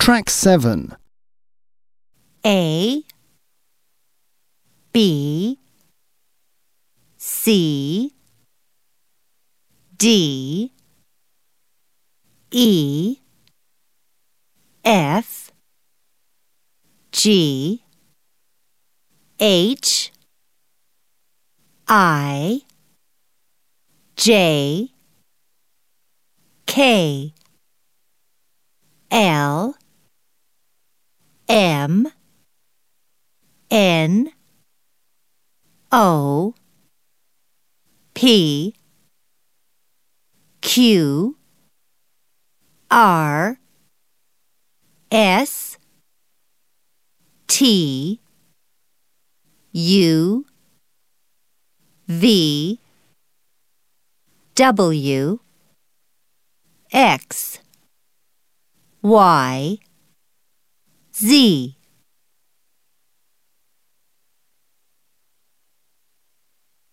Track 7. A, B, C, D, E, F, G, H, I, J, K, L, M, N, O, P, Q, R, S, T, U, V, W, X, Y, Z.